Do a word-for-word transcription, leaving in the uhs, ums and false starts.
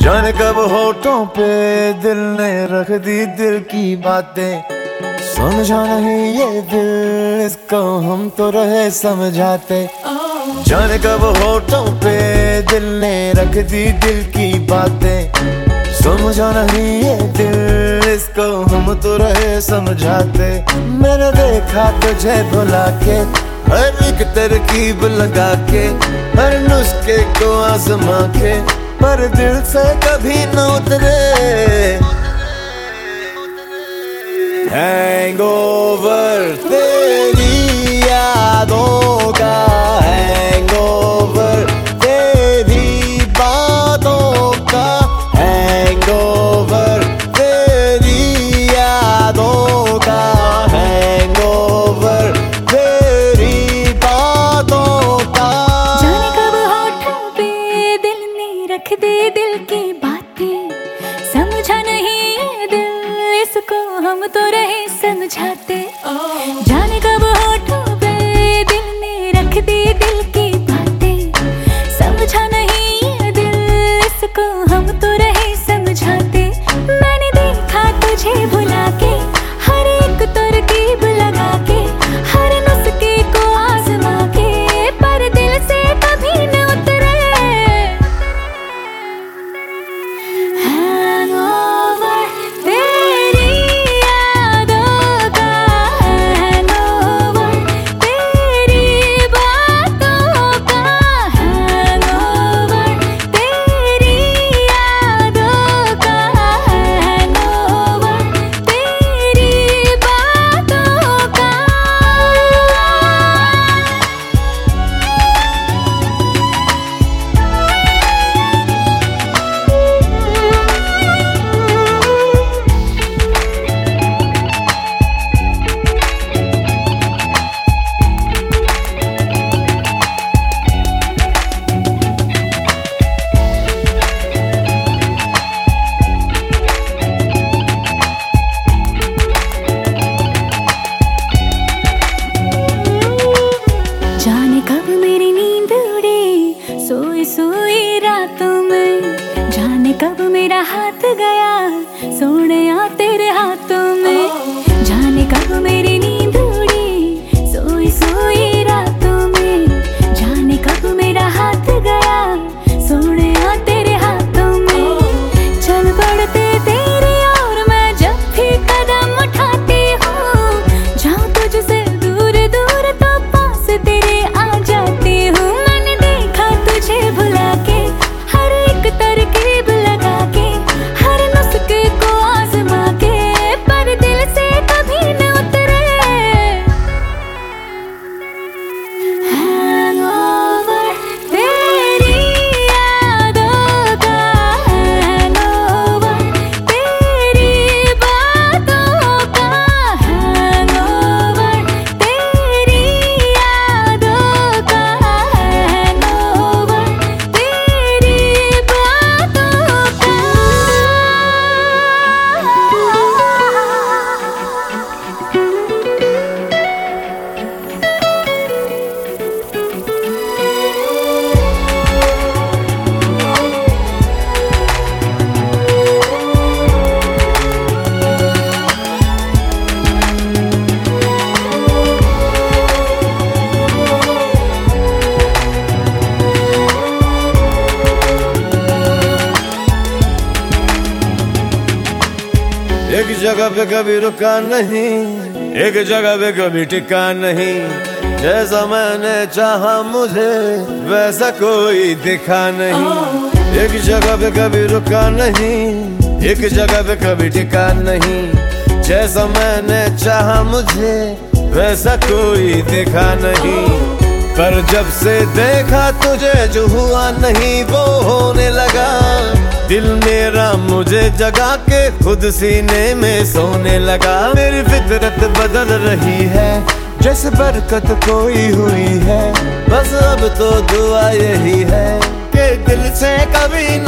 जाने कब होठों पे दिल ने रख दी दिल की बातें, समझा नहीं ये दिल इसको हम तो रहे समझाते। जाने कब होठों पे दिल ने रख दी दिल की बातें, समझा नहीं ये दिल इसको हम तो रहे समझाते। मैंने देखा तुझे भुला के, हर एक तरकीब लगा के, हर नुस्खे को आजमा के, पर दिल से कभी न उतरे। हैंगओवर तेरी यादों का, हैंगओवर तेरी बातों का, हैंगओवर तेरी यादों का, हैंगओवर तेरी बातों का। जाने कब होठों पे दिल ने रख दी दिल की बातें, समझा नहीं ये दिल इसको हम तो रहे समझाते। जाने कब होठों पे दिल ने रख दी दिल की बातें, समझा नहीं ये दिल इसको हम तो रहे समझाते। मैंने देखा तुझे भुला के, हर एक तरकीब लगा के, हर नुस्खे को आजमा के, पर दिल से कभी न उतरे। हैंगओवर तेरी यादों का, हैंगओवर तेरी बातों का, हैंगओवर तेरी यादों का, हैंगओवर तेरी बातों का। जाने कब मेरी नींद उड़ी सोई सोई रातों में, जाने कब मेरा हाथ गया सोने तेरे हाथों में। जाने कब मेरी नींद उड़ी सोई सोई रातों में, जाने कब मेरा हाथ गया सोने तेरे हाथों में। चल पड़ते तेरे और मैं जब भी कदम उठाती हूँ, जाऊँ तुझसे दूर दूर तो पास तेरे आ जाती हूँ। मैंने देखा तुझे भुला के, हर एक तरकीब लगा के, हर नुस्खे को आजमा के, पर दिल से कभी न उतरे। हैंगओवर तेरी यादों का, हैंगओवर तेरी बातों का, हैंगओवर तेरी यादों का, हैंगओवर तेरी बातों का। एक जगह पे कभी रुका नहीं, एक जगह पे कभी टिका नहीं, जैसा मैंने चाहा मुझे वैसा कोई दिखा नहीं। एक जगह पे कभी रुका नहीं, एक जगह पे कभी टिका नहीं, जैसा मैंने चाहा मुझे वैसा कोई दिखा नहीं। पर जब से देखा तुझे जो हुआ नहीं वो होने लगा, दिल मेरा मुझे जगा के खुद सीने में सोने लगा। मेरी फितरत बदल रही है जैसे बरकत कोई हुई है, बस अब तो दुआ यही है कि दिल से कभी